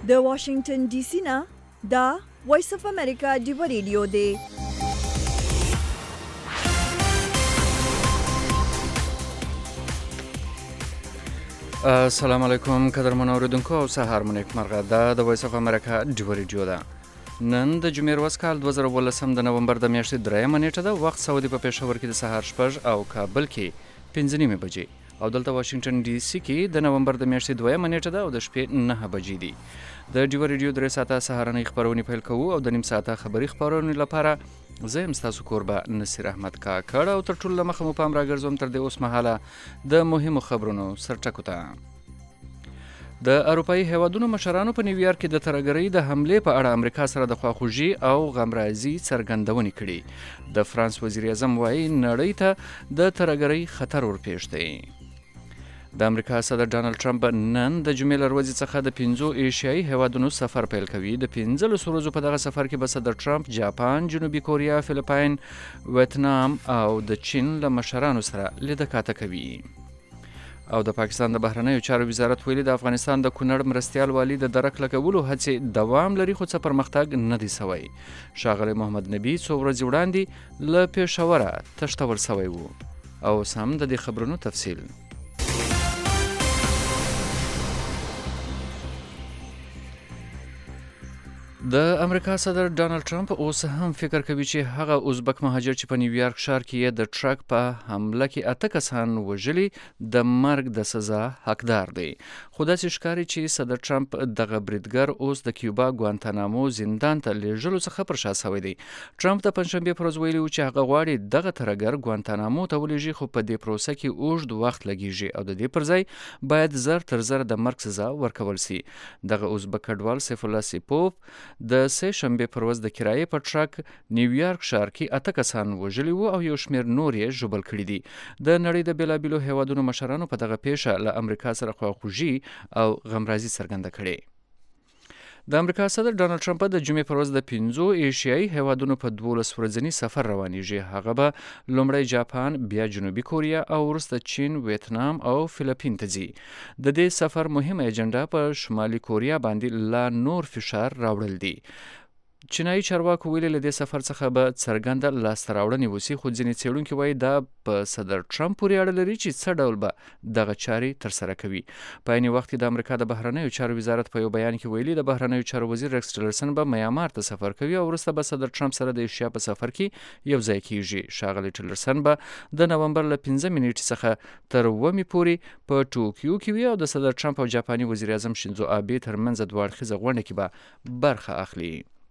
د واشنگټن ډي سي نه دا وایس اف امریکا ډیو ریډیو دی. السلام علیکم قدرمن اوریدونکو او سهار مو نیک مرغه. دا د وایس اف امریکا ډیو ریډیو ده. نن د جمعې ورځ کال 2018 د نومبر د میاشتې 3 نیټه ده. وخت سعودي په پېښور کې د سهار 6 او کابل کې 5 بجې او دلته واشنگټن ډي سي کې د نومبر د میاشتې 2 نیټه ده او د شپې 9 بجې دي. د ډیو ریډیو 3 ساعته سهارنۍ خبرونه پیل کوو او د نیم ساعته خبري خبرونه لپاره زه یم ستاسو کوربه نصیر احمد کاکړ او تر ټولو مخه مو پام راګرځوم تر دې اوس مهاله د مهمو خبرونو سرټکو ته. د اروپایي هیوادونو مشرانو په نیویارک کې د ترهګرۍ د حملې په اړه امریکا سره د خواخوږي او غمرازي څرګندونې کړي. د فرانس وزیر اعظم وایي نړۍ ته د ترهګرۍ خطر ورپېښ دی. د امریکا صدر ډانلډ ټرمپ نن د جمعې له ورځې څخه د 5 ایشیایي هیوادونو سفر پیل کوي. د 15 ورځو په دغه سفر کې به صدر ټرمپ جاپان، جنوبي کوریا، فلیپاین، ویتنام او د چین له مشرانو سره لیده کاته کوي. او د پاکستان د بهرنیو چارو وزارت ویلي د افغانستان د کونړ مرستیال والي د درک لګولو هڅې دوام لري خو څه پرمختګ نه دی سوی. ښاغلی محمد نبي څو ورځې وړاندې له پېښوره تښتول سوی و. او سم د دې خبرونو تفصیل. د امریکا صدر ډانلډ ټرمپ اوس هم فکر کوي چې هغه ازبک مهاجر چې په نیویارک ښار کې یې د ټرک په حمله کې 8 کسان وژلي د مرګ د سزا حقدار دی. خو داسې ښکاري چې صدر ټرمپ دغه بریدګر اوس د کیوبا ګوانتانامو زندان ته لیږلو څخه پر شا سوی دی. ټرمپ د پنجشنبې پر ورځ ویلي و چې هغه غواړي دغه ترهګر ګوانتانامو ته ولېږي خو په دې پروسه کې اوږد وخت لګیږي او د دې پر ځای باید زر تر زر د مرګ سزا ورکول سي. دغه ازبک کډوال سیف الله سیپوف د سه شنبې پر ورځ د کرایې په ټرک نیویارک ښار کې 8 کسان وژلي وو او یو شمېر نور یې ژوبل کړي دي. د نړۍ د بېلابېلو هیوادونو مشرانو په دغه پیښه له امریکا سره خواخوږي او غمرازي څرګنده کړې. د امریکا صدر ډانلډ ټرمپ د جمعې پر ورځ د 5 ایشیایي هیوادونو په 12 ورځني سفر روانېږي. هغه به لومړی جاپان، بیا جنوبي کوریا او وروسته چین، ویتنام او فلیپین ته ځي. د دې سفر مهمه اجنډا په شمالي کوریا باندې لا نور فشار راوړل دي. چینایي چارواکو ویلي له دې سفر څخه به څرګنده لاسته راوړنې وسي خو ځینې څېړونکي وایي دا په صدر ټرمپ پورې اړه لري چې څه ډول به دغه چارې ترسره کوي. په عین وخت کې د امریکا د بهرنیو چارو وزارت په یو بیان کې ویلي د بهرنیو چارو وزیر ریکس ټیلرسن به میامار ته سفر کوي او وروسته به صدر ټرمپ سره د ایشیا په سفر کې یو ځای کیږي. ښاغلی ټیلرسن به د نومبر له 15 نیټې څخه تر 9 پورې په ټوکیو کې وي او د صدر ټرمپ او جاپاني وزیر اعظم شینزو آبې ترمنځ دوه اړخیزه غونډه کې به برخه اخلي.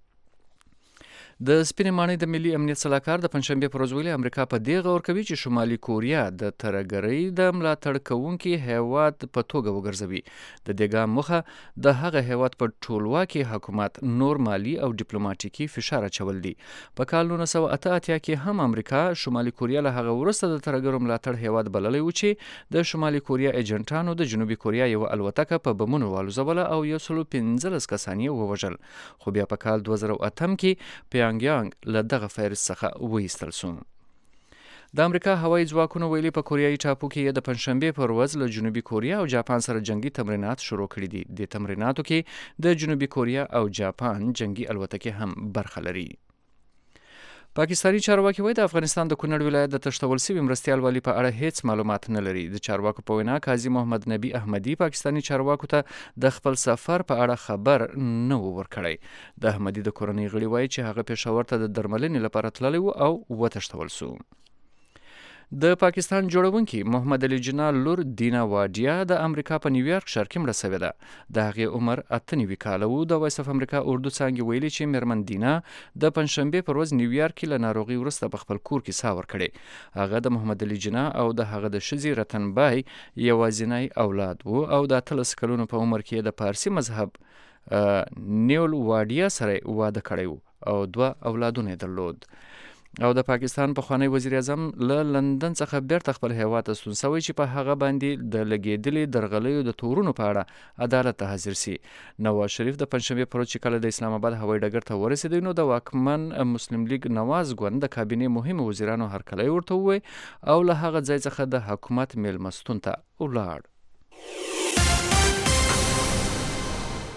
د سپینې ماڼۍ د ملي امنیت صلاحکار د پنجشنبې پر ورځ ویلي امریکا په دې غور کوي چې شمالي کوریا د ترهګرۍ د ملاتړ کوونکي هیواد په توګه وګرځوي. د دې ګام موخه د هغه هیواد په ټولواکي حکومت نور مالی او ډیپلوماټیکي فشار اچول دي. په کال 1988 کې هم امریکا شمالي کوریا له هغه وروسته د ترهګرو ملاتړ هیواد بللی و چې د شمالي کوریا ایجنټانو د جنوبي کوریا یو الوتکه په بمونو والوزوله او 115 کسان یې ووژل. خو بیا په کال 2008 کې پیانګیانګ له دغه فهرست څخه وایستل شو. د امریکا هوایي ځواکونو ویلي په کوریایي ټاپو کې د پنجشنبې پر ورځ له جنوبي کوریا او جاپان سره جنگي تمرینات شروع کړي دي. د تمریناتو کې د جنوبي کوریا او جاپان جنگي الوتکې هم برخه لري. پاکستاني چارواکي وایي د افغانستان د کونړ ولایت د تښتول سوي مرستیال والي په اړه هیڅ معلومات نه لري. د چارواکو په وینا قاضي محمد نبي احمدي پاکستاني چارواکو ته د خپل سفر په اړه خبر نه و ورکړی. د احمدي د کورنۍ غړي وایي چې هغه پېښور ته د درملنې لپاره تللی و او وتښتول سو. د پاکستان جوړونکي محمد علي جناح لور دینا واډیا د امریکا په نیویارک ښار کې مړه سوې ده. د هغې عمر 98 کاله و. د وایس اف امریکا اردو څانګې ویلي چې میرمن دینا د پنجشنبې پر ورځ نیویارک کې له ناروغۍ وروسته په خپل کور کې ساه ورکړې. هغه د محمد علي جناح او د هغه د ښځې رتن بای یوازینی اولاد و او د 18 کلونو په عمر کې د پارسي مذهب نیول واډیا سره واده کړی و او 2 اولادونه یې درلود. او د پاکستان پخوانی وزیر اعظم له لندن څخه بیرته خپل هیواد ته ستون سوی چې په هغه باندې د لګېدلې درغلیو د تورونو په اړه عدالت ته حاضر سي. نواز شریف د پنجشنبې پر ورځ چې کله د اسلام آباد هوایي ډګر ته ورسېدی نو د واکمن مسلم لیگ نواز ګوند د کابینې مهمو وزیرانو هرکلی ورته ووی او له هغه ځای څخه د حکومت میلمستون ته ولاړ.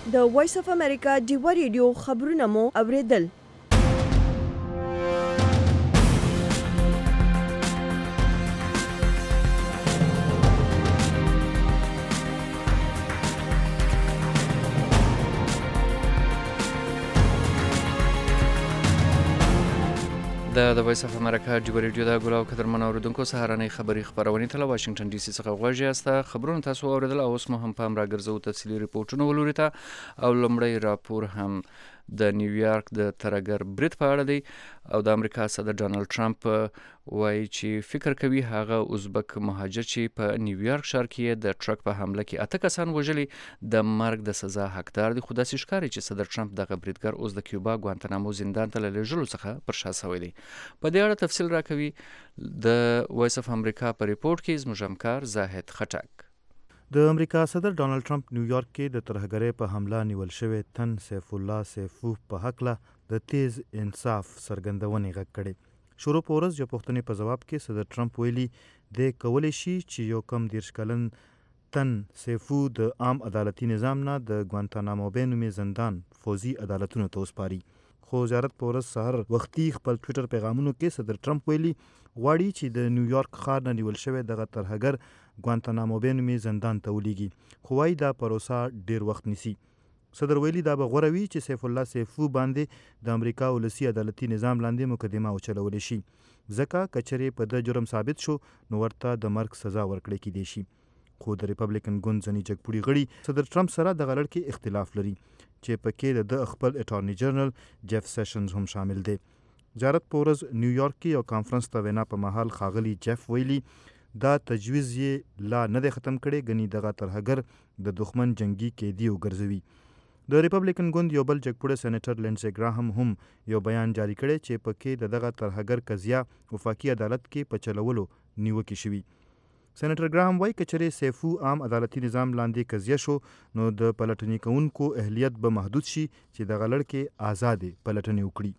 د وایس اف امریکا ډیوا ریډیو خبرونه مو اوریدل. د وایس اف امریکا ډیوا ریډیو د ګلاو قدرمن اوریدونکو سهارنۍ خبري خبرونه تل واشنگټن ډي سي څخه غوږی یاست. خبرونه تاسو اوریدل او اوس مو هم پام راګرځو تفصیلي ریپورتونه ولوري ته او لومړی راپور هم د نیویارک د ترهګر برید په اړه دی او د امریکا صدر ډانلډ ټرمپ وایي چې فکر کوي هغه ازبک مهاجر چې په نیویارک ښار کې د ټرک په حمله کې 8 کسان وژلي د مرګ د سزا حقدار دي. خو داسې ښکاري چې صدر ټرمپ دغه بریدګر اوس د کیوبا ګوانتانامو زندان ته له لېږلو څخه پر شا سوی دی. په دې اړه تفصیل راکوي د وایس اف امریکا په ریپورت کې زموږ همکار زاهد خټک. د امریکا صدر ډانلډ ټرمپ نیویارک کې د ترهګرۍ په حمله نیول شوی تن سیف الله سیفوف په هکله د تیز انصاف څرګندونې غږ کړې. شروع په ورځ یو پوښتنې په ځواب کې صدر ټرمپ ویلي دی کولی شي چې یو کم 30 کلن تن سیفو د عام عدالتي نظام نه د ګوانتانامو بې نومې زندان فوزي عدالتونو ته وسپاري. خو زیارت په ورځ سهار وختي خپل ټویټر پیغامونو کې صدر ټرمپ ویلي غواړي چې د نیویارک ښار نه نیول شوی دغه ترهګر ګوانتانامو بې نومې زندان ته ولیږي. خو وایي دا پروسه ډیر وخت نیسي. صدر ویلي دا به غوره وي چې سیف الله سیفو باندې د امریکا ولسي عدالتي نظام لاندې مقدمه وچلولی شي، ځکه که چیرې په د جرم ثابت شو نو ورته د مرګ سزا ورکړی کیدی شي. خو د ریپبلیکن ګوند ځینې جګپوړي غړي صدر ټرمپ سره دغه لړ کې اختلاف لري چې پکې د خپل اټارني جنرال جیف سیشنز هم شامل دی. زیارت په ورځ نیویارک کې یو کانفرنس ته وینا په مهال ښاغلي جیف ویلي دا تجویز یې لا نه دی ختم کړی، ګنې دغه ترهګر د دښمن جنگي قیدي وګرځوي. د ریپبلیکن ګوند یو بل جګپوړی سینیټر لینډسي ګراهم هم یو بیان جاری کړی چې پکې د دغه ترهګر قضیه وفاقي عدالت کې په چلولو نیوکې شوي. سینیټر ګراهم وایي که چیرې سیفو عام عدالتي نظام لاندې قضیه شو نو د پلټنې کوونکو اهلیت به محدود شي چې دغه لړکې آزادې پلټنې وکړي.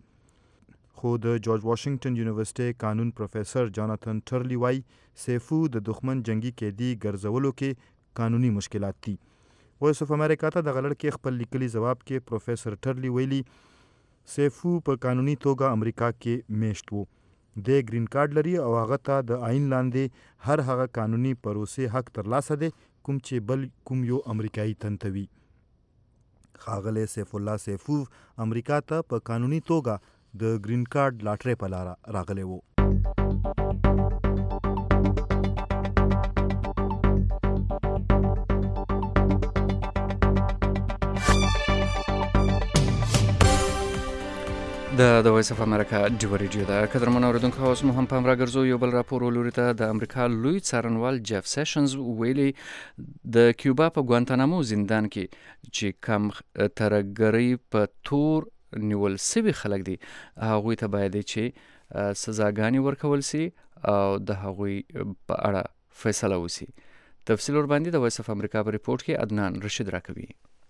خو د جورج واشنگټن یونیورسيټي قانون پروفیسر جاناتن ټرلی وایي سیفو د دښمن جنگي قیدي ګرځولو کې قانوني مشکلات دي. وایس اف امریکا ته دغه لړ کې خپل لیکلي ځواب کې پروفیسر ټرلی ویلي سیفو په قانوني توګه امریکا کې میشت وو، د گرین کارت لري او هغه ته د آئین لاندې هر هغه قانوني پروسې حق ترلاسه دی کوم چې بل کوم یو امریکایي تنتوي. ښاغلی سیف الله سیفوف امریکا ته په قانوني توګه د گرین کارت لاټرۍ په لاره راغلی وو. د وایس اف امریکا ډیوا ریډیو د قدرمن اوریدونکو اوس مو هم پام راګرځو یو بل راپور ولوري ته. د امریکا لوی څارنوال جیف سیشنز ویلي د کیوبا په ګوانتانامو زندان کې چې کم ترهګرۍ په تور نیول سوي خلک دي هغوی ته باید چې سزاګانې ورکول سي او د هغوی په اړه فیصله وسي. تفصیل ورباندې د وایس اف امریکا په ریپورت کې عدنان رشید راکوي.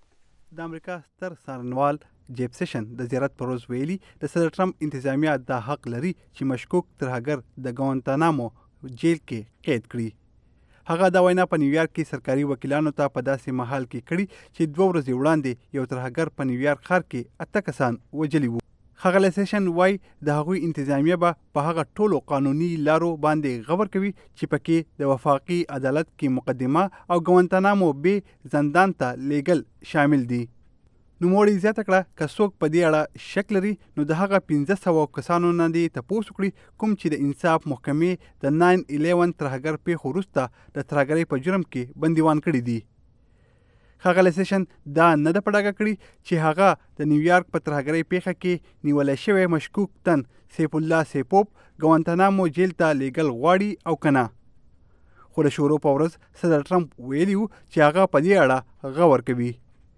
د امریکا ستر څارنوال جیف سیشن د زیارت پر ورځ ویلي د صدر ټرمپ انتظامیه دا حق لري چې مشکوک ترهګر د ګوانتانامو جیل کې قید کړي. هغه دا وینا په نیویارک کې سرکاري وکیلانو ته په داسې مهال کې کړي چې 2 ورځې وړاندې یو ترهګر په نیویارک ښار کې 8 کسان وژلي وو. ښاغلی سیشن وایي د هغوی انتظامیه به په هغه ټولو قانوني لارو باندې غور کوي چې پکې د وفاقي عدالت کې مقدمه او ګوانتانامو بې زندان ته لیږل شامل دي. نوموړي زیاته کړه که څوک په دې اړه شک لري نو د هغه 1500 کسانو نه دې تپوس وکړي کوم چې د انصاف محکمې د 9/11 ترهګر پیښو وروسته د ترهګرۍ په جرم کې بندیوان کړي دي. ښاغلی سیشن دا نه ده په ډاګه کړي چې هغه د نیویارک په ترهګرۍ پیښه کې نیولی شوی مشکوک تن سیف الله سیفوف ګوانتانامو جیل ته لیږل غواړي او که نه. خو د شروع په ورځ صدر ټرمپ ویلي و چې هغه په دې اړه غور کوي.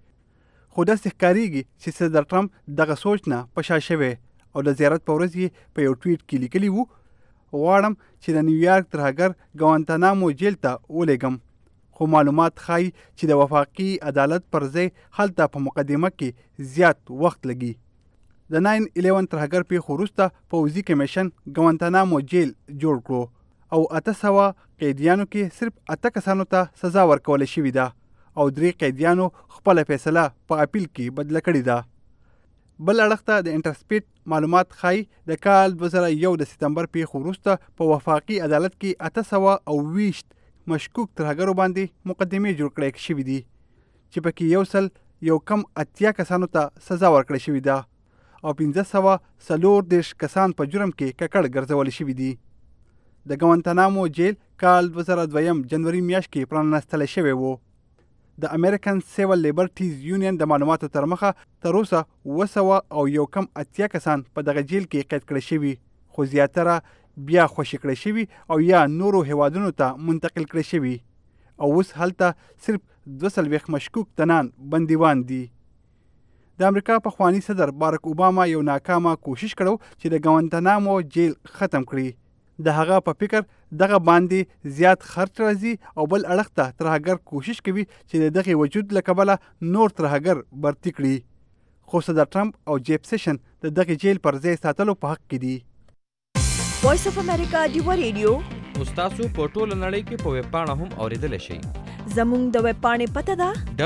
خو داسې ښکارېږي چې صدر ټرمپ دغه سوچ نه په شا شوی او د زیارت په ورځ یې په یو ټویټ کې لیکلي وو غواړم چې د نیویارک ترهګر ګوانتانامو جیل ته ولېږم، خو معلومات ښایي چې د وفاقي عدالت پر ځای هلته په مقدمه کې زیات وخت لګي. د 9/11 ترهګر پیښو وروسته پوځي کمیشن ګوانتانامو جیل جوړ کړو او 800 قیدیانو کې صرف 8 کسانو ته سزا ورکول شوې ده او 3 قیدیانو خپله فیصله په اپیل کې بدله کړې ده. بل اړخ ته د انټرسپیټ معلومات ښایي د کال 2001 د سپتمبر پیښو وروسته په وفاقي عدالت کې 820 مشکوک ترهګرو باندې مقدمې جوړ کړای شوي دي چې پکې 180 کسانو ته سزا ورکړې شوې ده او 1540 کسان په جرم کې ککړ ګرځول شوي دي. د ګوانتانامو جیل کال 2002 جنوري میاشت کې پرانستلی شوی و. د امریکن سیول لیبرټیز یونین د معلوماتو تر مخه تر اوسه 280 کسان په دغه جیل کې قید کړی شوي، خو زیاتره بیا خوشي کړی شوي او یا نورو هیوادونو ته منتقل کړی شوي او اوس هلته صرف 240 مشکوک تنان بندیوان دي. د امریکا پخوانی صدر بارک اوباما یو ناکامه کوشش کړو چې د ګوانتانامو جیل ختم کړي. د هغه په فکر دغه باندې زیات خرچ راځي او بل اړخ ته ترهګر کوشش کوي چې د دغه وجود له کبله نور ترهګر برتی کړي. خو صدر ټرمپ او جیف سیشن د دغه جیل پر ځای ساتلو په حق کې دي. وایس اف امریکا ډیو ریډیو تاسو په ټوله نړۍ کې په ویب پاڼه هم اوریدلی شئ. زموږ د ویب پاڼې پته ده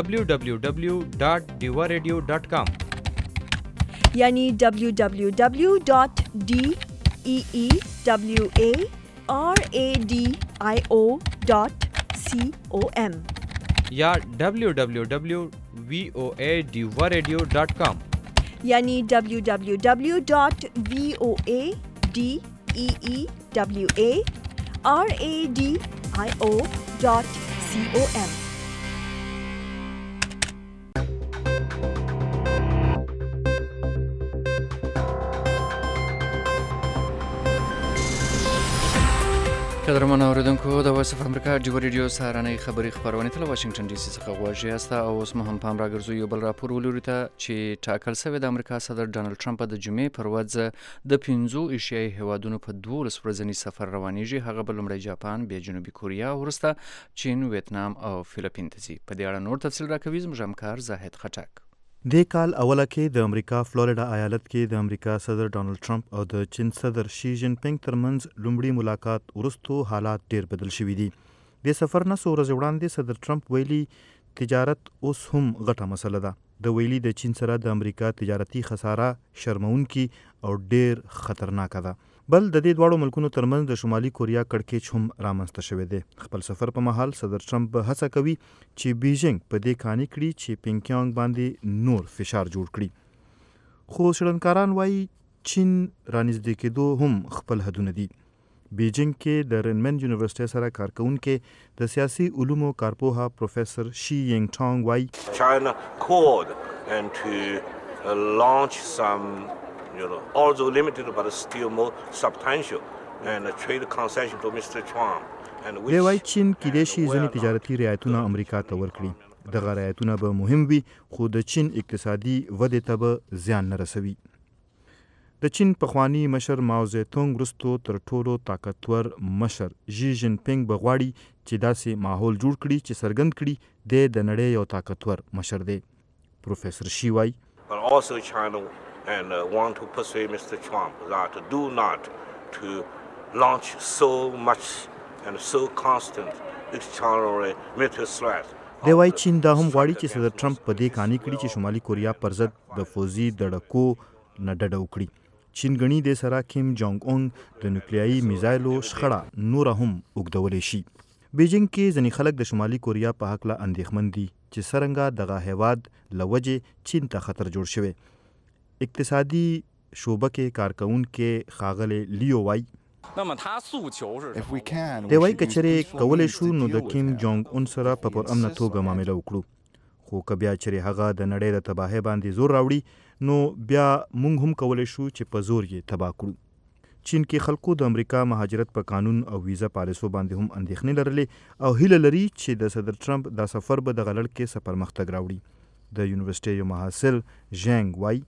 www.diwaradio.com یعنی www.deewaradio.com یا www.voadiwaradio.com یعنی www.voadeewaradio.com. قدرمن اوریدونکو د وایس اف امریکا ډیو ریډیو سهارنۍ خبري خبرونه ته واشنگټن ډي سي څخه غواړي است او اوس هم پام راګرځو یو بل راپور ولوري ته چې ټاکل شوی د امریکا صدر ډانلډ ټرمپ د جمعې پر ورځ د 15 ایشیایي هیوادونو په 12 ورځنی سفر روانېږي. هغه به لومړی جاپان، بیا جنوبي کوریا، وروسته چین، ویتنام او فلیپین ته ځي. په دې اړه نور تفصیل راکوي زموږ همکار زاهد خټک. د کال اوله کې د امریکا فلوریډا ایالت کې د امریکا صدر ډانلډ ټرمپ او د چین صدر شي جین پینګ ترمنځ لومړی ملاقات وروسته حالات ډیر بدل شوي دي. د سفر نه څو ورځې وړاندې صدر ټرمپ ویلي تجارت اوس هم غټه مسله ده. د ویلي د چین سره د امریکا تجارتي خساره شرمونکي او ډیر خطرناک ده. بل د دې دواړو ملکونو ترمنځ د شمالي کوریا کړکېچ هم رامنځته شوی دی. خپل سفر په مهال صدر ټرمپ به هڅه کوي چې بیجینګ په دې قانع کړي چې پینګیانګ باندې نور فشار جوړ کړي. خو څېړنکاران وایي چین رانږدې کېدو هم خپل حدونه دي. بیجینګ کې د رنمن یونیورسيټي سره کارکونکي د سیاسي علومو کارپوها پروفیسور شي ینګ ټانګ وایي China called and to launch some although limited but still more substantial and trade concession to Mr. Trump. دی وایي چین کېدای شي ځینې تجارتي رعایتونه امریکا ته ورکړي. دغه رعایتونه به مهم وي خو د چین اقتصادي ودې ته به زیان نه رسوي. د چین پخوانی مشر ماو زیتونګ وروسته تر ټولو طاقتور مشر ژي جین پینګ به غواړي چې داسې ماحول جوړ کړي چې څرګند کړي د نړۍ یو طاقتور مشر دی. پروفیسور شي وایي But also China and want to persuade Mr. Trump that do not to launch so much and so constant extraordinary military threat. دی وایي چین دا هم غواړي چې صدر ټرمپ په دې قانع کړي چې شمالي کوریا پر ضد د فوزي دړکو نه ډډه وکړي. چین غني د سره کیم جونګ اون د نیوکلیایي میزایلو شخړه نور هم اوږدولی شي. بیجینګ کې ځینې خلک د شمالي کوریا په هکله اندېښمن دي چې څرنګه دغه هیواد له وجې چین ته خطر جوړ شوی. اقتصادي شعبه کې کارکونکي ښاغلی لیو وایي دی وایي که چېرې کولی شو نو د کیم جونګ اون سره په پرامنه توګه معامله وکړو، خو که بیا چېرې هغه د نړۍ د تباهۍ باندې زور راوړي نو بیا موږ هم کولی شو چې په زور یې تباه کړو. چین کې خلکو د امریکا مهاجرت په قانون او ویزا پالیسو باندې هم اندېښنې لرلې او هیله لري چې د صدر ټرمپ دا سفر به دغه لړ کې څه پرمختګ راوړي. د یونیورسيټي یو محصل ژنګ وایي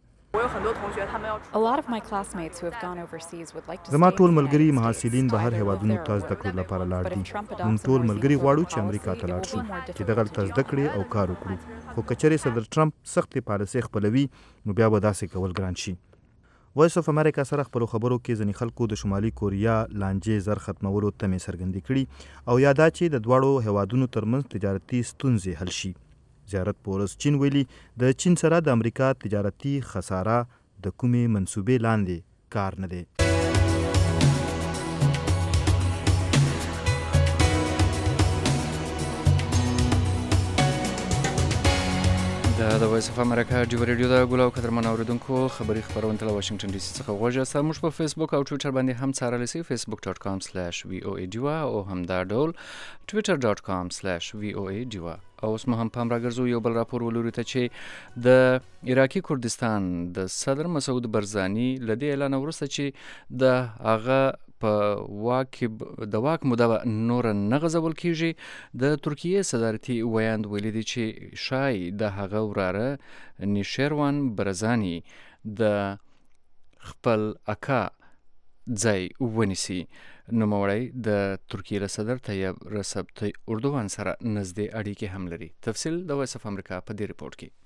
زما ټول ملګري محصلین بهر هیوادونو ته زده کړو لپاره لاړ دي. موږ ټول ملګري غواړو چې امریکا ته لاړ شو چې دغلته زده کړې او کار وکړو، خو که چېرې صدر ټرمپ سختې پالیسۍ خپلوي نو بیا به داسې کول ګران شي. وایس اف امریکا سره خپلو خبرو کې ځینې خلکو د شمالي کوریا لانجې زر ختمولو تمې څرګندې کړي او یا دا چې د دواړو هیوادونو ترمنځ تجارتي ستونزې حل شي. زیارت پورس چین ویلي د چین سره د امریکا تجارتي خساره د کومې منصوبې لاندې کار نه دی. د وایس اف امریکا ډیو ریډیو د ګلو قدرمن اوریدونکو خبري خبرونه له واشنگټن ډي سي څخه غوښه موږ په فیسبوک او ټوئیټر باندې هم څارل سي facebook.com/voa diva او هم دا ډول twitter.com/voa diva. او اوس هم پام راګرځو یو بل راپور ولوري ته چې د عراقي کردستان د صدر مسعود برزاني لدی اعلان ورسته چې د هغه په د واک موده نور نه غځول کیږي. د ترکیه صدارتي ویاند ویلي دی چې شای د هغه وراره نیشیروان برزاني د خپل اکا ځای ونیسي. نوموړی د ترکیه له صدر طیب رسب اردوغان سره نږدې اړیکې هم لري. تفصیل د وایس اف امریکا په دې ریپورت کې.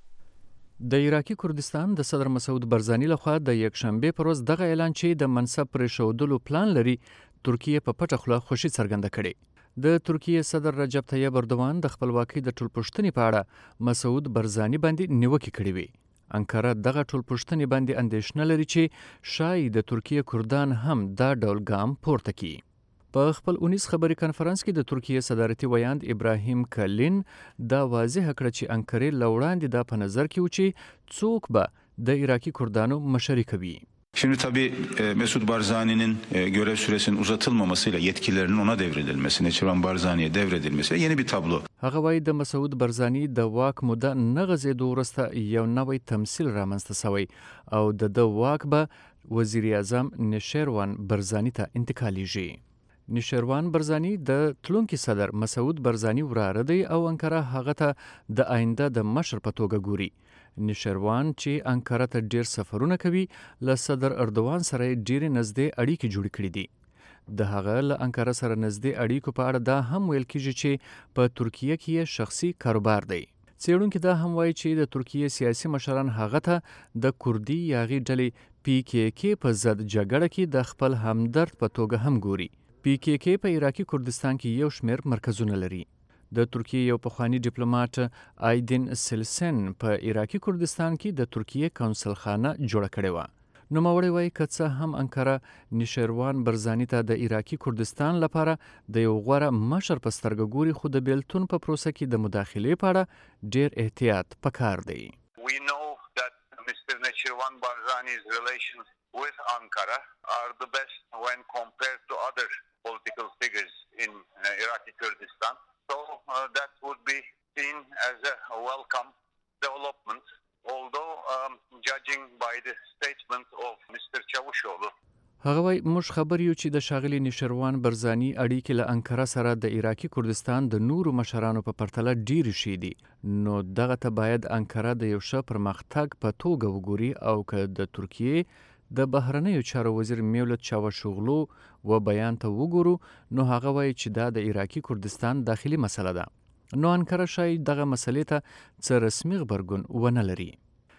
د عراقي کردستان د صدر مسعود برزاني لخوا د یکشنبه پر ورځ دغه اعلان چې د منصب پرېښودلو پلان لري ترکیه په پټه خوله خوشي څرګنده کړې. د ترکیه صدر رجب طیب اردوغان د خپلواکۍ د ټولپوښتنې په اړه مسعود برزاني باندې نیوکې کړې وي. انکاره دغه ټولپوښتنې باندې اندېښنه لري چې شاید د ترکیه کردان هم دا ډول ګام پورته کړي. په خپل 19 خبري کانفرنس کې د ترکیه صدارتي ویاند ابراهیم کلین دا واضح کړ چې انکارې لوړاندې دا په نظر کې و چې څوک به د عراقي کردانو مشري کوي. Şimdi tabii Mesut Barzani'nin görev süresinin uzatılmamasıyla yetkilerinin ona devredilmesi, Neçirvan Barzani'ye devredilmesi ve yeni bir tablo. هغه وایي د مسعود برزاني د واک موده نه غځېدو وروسته یو نوی تمثیل رامنځته شوی او د واک به وزیر اعظم نیشیروان برزاني ته انتقالیږي. نیشیروان برزاني د تلونکي صدر مسعود برزاني وراره دی او انکاره هغه ته د آینده د مشر په توګه ګوري. نیشیروان چې انکاره ته ډیر سفرونه کوي له صدر اردوغان سره ډیرې نږدې اړیکې جوړې کړې دي. د هغه له انکاره سره نږدې اړیکو په اړه دا هم ویل کیږي چې په ترکیه کې یې شخصي کاروبار دی. څېړونکي دا هم وایي چې د ترکیه سیاسي مشران هغه ته د کردي یاغي ډلې PKK په ضد جګړه کې د خپل همدرد په توګه هم ګوري. PKK په عراقي کردستان کې یو شمېر مرکزونه لري. د ترکیه یو پخوانی ډیپلوماټ آیدین سلسن په عراقي کردستان کې د ترکیه کونسلخانه جوړه کړې وه. نوموړی وایي که څه هم انکاره نیشیروان برزاني ته د عراقي کردستان لپاره د یو غوره مشر په سترګه ګوري، خو د بیلتون په پروسه کې د مداخلې په اړه ډیر احتیاط پکار دی. We know that Mr. Neçirvan Barzani's relations with Ankara are the best when compared to other political figures in Iraqi Kurdistan. So that would be seen as a welcome development, although judging by the statement of Mr. Çavuşoğlu. هغه وایي موږ خبر یو چې د ښاغلي نیشیروان برزاني اړیکې له انکاره سره د عراقي کردستان د نورو مشرانو په پرتله ډېرې ښې دي، نو دغه ته باید انکاره د یو ښه پرمختګ په توګه وګوري او که د ترکیې د بهرنیو چارو وزیر میولت چاوشوغلو و بیان ته وګورو نو هغه وایي چې دا د عراقي کردستان داخلي مسله ده. نو انکاره شاید دغه مسلې ته څه رسمي غبرګون ونه لري.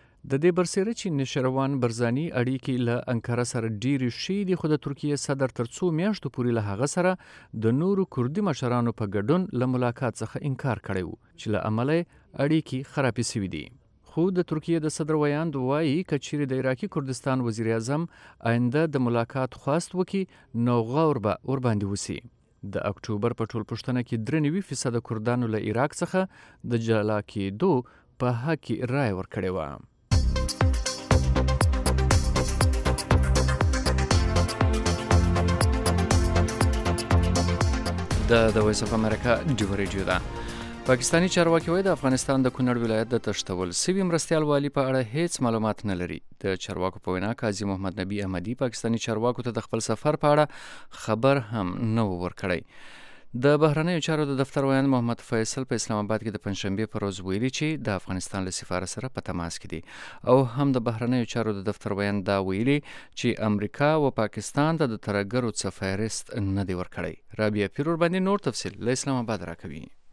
د دې برسېره چې نیشیروان برزاني اړیکې له انکاره سره ډېرې ښې دي، خو د ترکیې صدر تر څو میاشتو پورې له هغه سره د نورو کردي مشرانو په ګډون له ملاقات څخه انکار کړی و چې له امله اړیکې خرابې سوي دي. خو د ترکیه د صدر ویاند وایي که چیرې د عراقي کردستان وزیر اعظم آینده د ملاقات خواست وکړي نو غور به ورباندې وسي. د اکتوبر په ټولپوښتنه کې 93% کردانو له عراق څخه د جلا کېدو په حق کې رایه ورکړې وه. د وایس اف امریکا ډیو ریډیو ده. پاکستانی چارواکي وایي د افغانستان د کونړ ولایت د تښتول سوي مرستیال والي په اړه هیڅ معلومات نه لري. د چارواکو په وینا قاضي محمد نبی احمدي پاکستانی چارواکو ته د خپل سفر په اړه خبر هم نه و ورکړی. د بهرنیو چارو د دفتر ویاند محمد فیصل په اسلام آباد کې د پنځشنبې په ورځ ویلي چې د افغانستان له سفارت سره په تماس کې دي، او هم د بهرنیو چارو د دفتر ویاند دا ویلي چې امریکا و پاکستان ته د ترهګرو څخه فهرست نه دی ورکړی. رابعه پیر ورباندې نور تفصیل له اسلام آباد راکوي.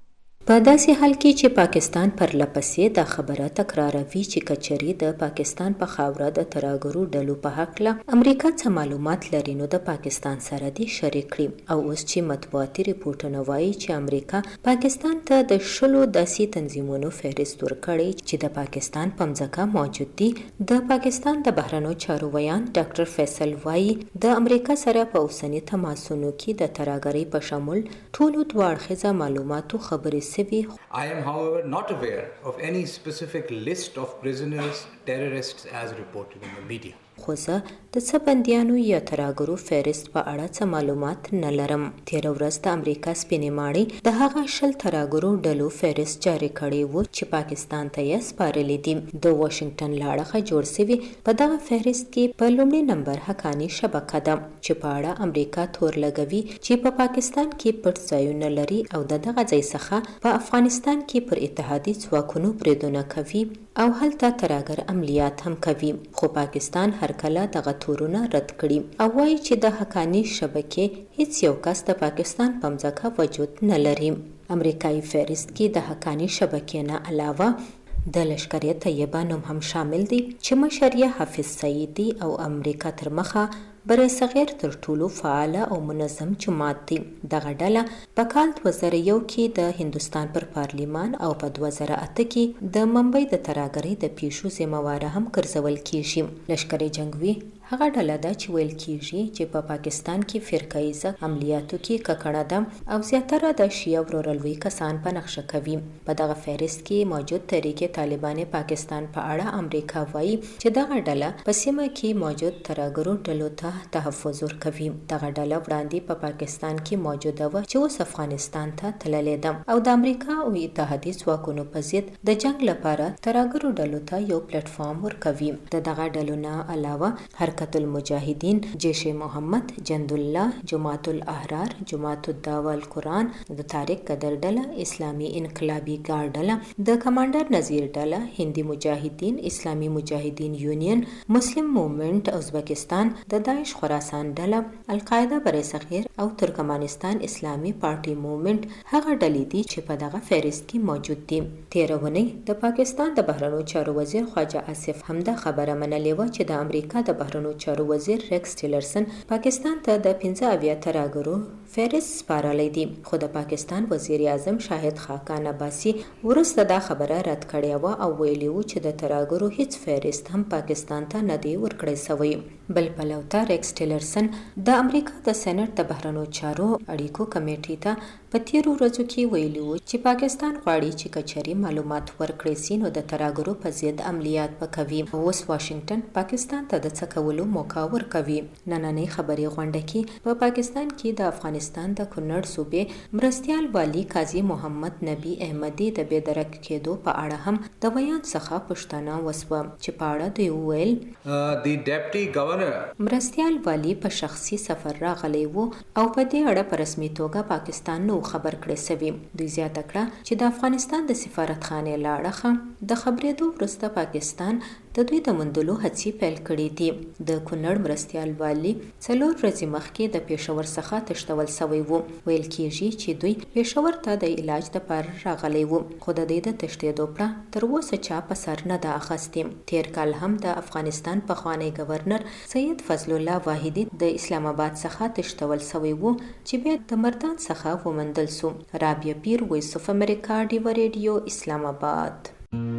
په داسې حال کې چې پاکستان پر لپسې دا خبره تکراروي چې کچري د پاکستان په خاوره د ترهګرو ډلو په حق له امریکا څخه معلومات لري نو د پاکستان سره دې شریک کړي او اوس چې مطبوعاتي ریپورټونه وایي چې امریکا پاکستان ته د 10 داسې تنظیمونو فهرست ورکړی چې د پاکستان په مځکه موجود دي. د پاکستان د بهرنیو چارو ویان ډاکټر فیصل وایي د امریکا سره په اوسني تماسونو کې د ترهګرۍ په شمول ټولو دوه اړخیزه معلوماتو خبرې I am, however, not aware of any specific list of prisoners, terrorists as reported in the media. خو زه د څه بندیانو یا ترهګرو فهرست په اړه څه معلومات نه لرم. تېره ورځ د امریکا سپینې ماڼۍ د هغه 10 ترهګرو ډلو فهرست جاري کړی و چې پاکستان ته یې سپارلی دي. د واشنگټن له اړخه جوړ شوي په دغه فهرست کې په لومړي نمبر حقاني شبکه ده چې په اړه امریکا تور لګوي چې په پاکستان کې پټ ځایونه لري او د دغه ځای څخه په افغانستان کې پر اتحادي ځواکونو بریدونه کوي او هلته ترهګر عملیات هم کوي. خو پاکستان هر کله دغه تورونه رد کړي او وایي چې د حقاني شبکې هیڅ یو کس د پاکستان په مځکه وجود نه لري. امریکایي فهرست کې د حقاني شبکې نه علاوه د لشکر طیبه نوم هم شامل دی چې مشر یې حافظ سعیدي او امریکا تر مخه برصغیر تر ټولو فعاله او منظم جماعت دی. دغه ډله په کال 2001 کې د هندستان پر پارلیمان او په 2008 کې د ممبئی د ترهګرۍ د پیښو ذمہواره هم ګرځول کیږي. لشکر جنگوي هغه ډله ده چې ویل کیږي چې په پاکستان کې فرقه عملیاتو کې ککړه ده او زیاتره د شیعه ورورلوي کسان په نقشه کوي. په دغه فهرست کې موجود تحریک طالبان پاکستان په اړه امریکا وایي چې دغه ډله په سیمه کې موجود ترهګرو ډلو ته تحفظ ورکوي. دغه ډله وړاندې په پاکستان کې موجوده وه چې اوس افغانستان ته تللې ده او د امریکا او اتحادي ځواکونو په ضد د جنگ لپاره ترهګرو ډلو ته یو پلیټ فارم ورکوي. د دغه ډلو نه علاوه حرکت المجاهدین، جیش محمد، جند الله، جماعت الاحرار، جماعت الدعوه القرآن، د طارق قدر ډله، اسلامي انقلابي ګارد ډله، د کمانډر نذیر ډله، هندي مجاهدین، اسلامي مجاهدین یونین، مسلم موومنټ ازبکستان، د داعش خراسان ډله، القاعده برصغیر او ترکمنستان اسلامي پارټي موومنټ هغه ډلې دي چې په دغه فهرست کې موجود دي. تېره اونۍ د پاکستان د بهرنیو چارو وزیر خواجه آصف همدا خبره منلې وه چې د امریکا د بهرنیو چارو وزیر ریکس ټیلرسن پاکستان ته د 15 ترهګرو فهرست سپارلی دی. خو د پاکستان وزیر اعظم شاهد خاقان عباسي وروسته دا خبره رد کړې وه او ویلي و چې د ترهګرو هیڅ فهرست هم پاکستان ته نه دی ورکړی سوی. بل پلو ته ریکس ټیلرسن د امریکا د سېنات د بهرنیو چارو اړیکو کمیټې ته په تیرو ورځو کې ویلي و چې پاکستان غواړي چې کچري معلومات ورکړي سي نو د ترهګرو په ضد عملیات وکوي. اوس واشنگټن پاکستان ته د څه کولو موقع ورکوي. نننۍ خبري غونډه کې په پاکستان کې د افغانستان د کونړ صوبې مرستیال والی قاضي محمد نبی احمدي د بېدرک کېدو په اړه هم د بیان څخه پوښتنه وسوه چې په اړه دوی وویل the deputy governor مرستیال والی په شخصي سفر راغلی وو او په دې اړه په رسمي توګه پاکستان نو خبر کړی سوی. دوی زیاته کړه چې د افغانستان د سفارتخانې له اړخه د خبرېدو وروسته پاکستان د دوی د موندلو هڅې پیل کړې دي. د کونړ مرستیال والی 4 ورځې مخکې د پېښور څخه تښتول سوی وو. ویل کېږي چې دوی پېښور ته د علاج لپاره راغلی وو خو د دې د تښتېدو پړه تر اوسه چا په سر نه ده اخیستې. تېر کال هم د افغانستان پخوانی گورنر سید فضل الله واحدي د اسلام آباد څخه تښتول سوی وو چې بیا د مردان څخه ومندل سو. رابعه پیر، وایس اف امریکا، ډیوا ریډیو، اسلام آباد.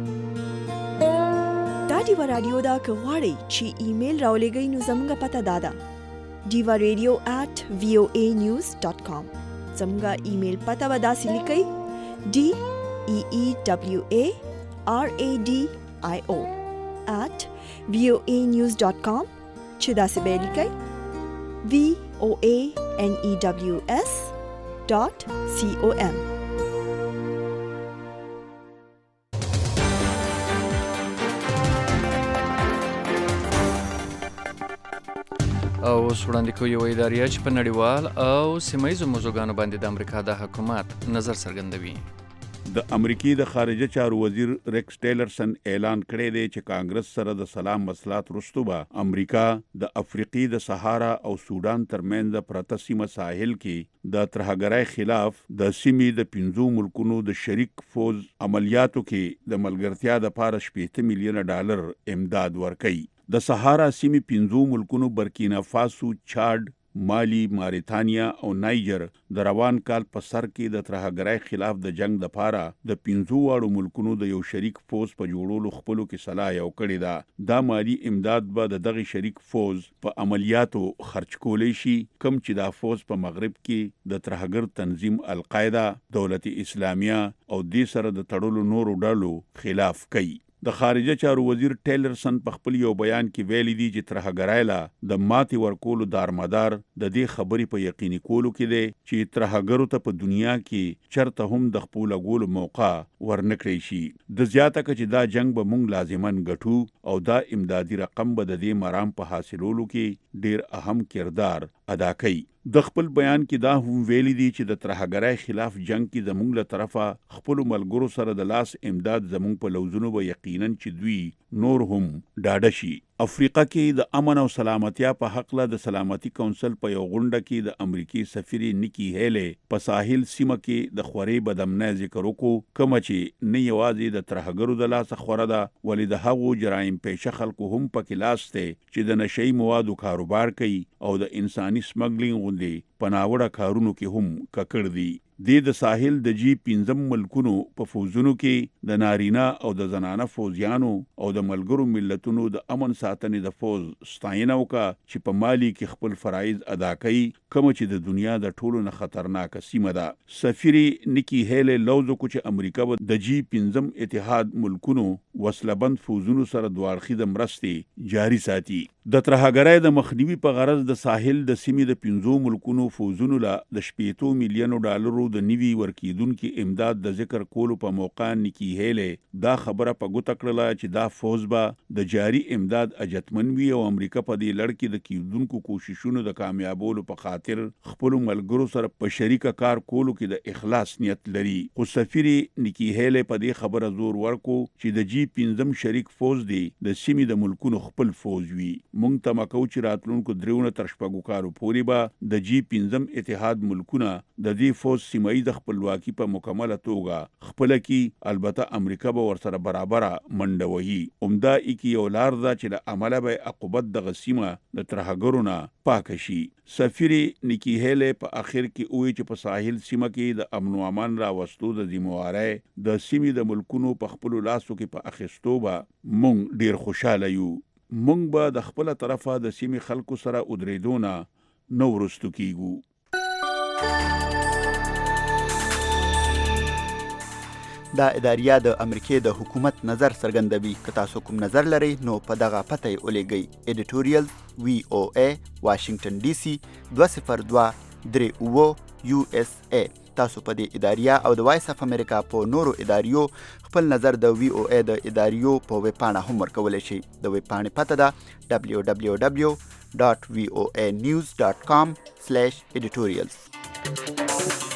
دا ډیوا رادیو دا که غواړئ چې ایمیل راولېږئ نو زموږ پته دا ده diva.radio@voanews.com. زموږ ایمیل پته به داسې لیکئ DEEWARADIO@voanews.com چې داسې به لیکئ VOANEWS.com. او وړاندې کوي یو ادارې چې په نړیوال او سیمه ییزو موضوعګانو باندې د امریکا د حکومت نظر څرګندوي. د امریکای د خارجه چارو وزیر ریکس ټیلرسن اعلان کړی دی چې کانګرس سره د سلام مصلحت وروسته به امریکا د افریقي د صحارا او سودان ترمنځ پرته سیمه ساحل کې د ترهګرۍ خلاف د سیمې د 5 ملکونو د شریک فوز عملیاتو کې د ملګرتیا لپاره $80 میلیون امداد ورکوي. د صحارا سیمې 5 ملکونو برکینا فاسو، چاد، مالی، ماریتانیا او نایجر د روان کال په سر کې د ترهګرۍ خلاف د جنگ لپاره د 5 واړو ملکونو د یو شریک فوز په جوړولو خپلو کې صلاح یو کړی ده. دا مالی امداد به د دغه شریک فوز په عملیاتو خرج کولی شي کوم چې دا فوز په مغرب کې د ترهګر تنظیم القاعده، دولت اسلامیه او دې سره د تړلو نورو ډلو خلاف کوي. د خارجه چارو وزیر ټیلرسن په خپل یو بیان کې ویلي دي چې ترهګرۍ له د ماتې ورکولو دارمدار د دې خبرې په یقیني کولو کې دی چې ترهګرو ته په دنیا کې چرته هم د خپل لګولو موقع ورنکړي شي. د زیاته چې دا جنگ به مونږ لازمن ګټو او دا امدادي رقم به د دې مرام په حاصلولو کې ډیر اهم کردار ادا کوي. د خپل بیان کې دا هم ویلي دي چې د ترهګرۍ خلاف جنگ کې زموږ له طرفه خپل ملګرو سره د لاس امداد زموږ په لوزونو به یقینا چې دوی نور هم ډاډه شي. افریقا کې د امن او سلامتیا په حق له د سلامتی کونسل په یو غونډه کې د امریکای سفیر نیکی هیلې په ساحل سیمه کې د خوري بدامنۍ ذکر وکړو، کوم چې نه یوازې د ترهګرو د لاس خوره ده ولې د هغو جرایم پیشه خلکو هم پکې لاس ته چې د نشئی موادو کاروبار کوي او د انساني سمګلینګ غوندي پناوړه کارونو کې هم ککړ دي. د ساحل د G15 ملکونو په فوزونو کې د نارینه او د زنانه فوزیانو او د ملګرو ملتونو د امن ساتنې د فوز ستاینه وکړه چې په مالی کې خپل فرایض ادا کوي، کوم چې د دنیا د ټولو نه خطرناک سیمه ده. سفیر نیکی هیلې لوز کو چې امریکا به د G15 اتحاد ملکونو وسلبند فوزونو سره دوړخي د مرستې جاری ساتي. د ترهګرۍ د مخنیوي په غرض د ساحل د سیمې د 5 ملکونو فوزونو له د $80 میلیون د نیوي ورکیدونکو امداد د ذکر کولو په موقع نیکی هیلې دا خبره په ګوته کړله چې دا فوز به د جاری امداد اجتمن وي او امریکا په دې لړ کې د کیدونکو کوششونو د کامیابولو په خاطر خپل ملګرو سره په شریکه کار کولو کې د اخلاص نیت لري. خو سفیر نیکی هیلې په دې خبره زور ورکو چې د G15 شریک فوز دی د سیمې د ملکونو خپل فوز وي. مونږ ته مکو چې راتلونکو دریونه تر شپږو کالو پورې به د G15 اتحاد ملکونه د دې فوز سیمایي د خپلواکي په مکمله توګه خپل کی، البته امریکا به ورسره برابره منډه وهي. عمده کی یو لار ده چې له عمله به عقوبت د غسیمه د ترهګرو نه پاک شي. سفیر نیکی هیلې په اخر کې وایي چې په ساحل سیمه کې د امن او امان راوستلو د ذمہوارۍ د سیمې د ملکونو په خپل لاسو کې په اخیستو به مونږ ډیر خوشاله یو. مونږ به د خپل طرفه د سیمې خلکو سره ودرېدو نه نو ورستو کیږو. دا اداریه د امریکای د حکومت نظر څرګندوي. که تاسو کوم نظر لرئ نو په دغه پته یې ولېږئ. ایډیټوریال VOA واشنگټن DC 20238 USA. تاسو په دې اداریه او د وایس اف امریکا په نورو اداریو خپل نظر د VOA د اداریو په ویب پاڼه هم ورکولی شئ. د ویب پاڼې پته ده www.voanews.com/editorials.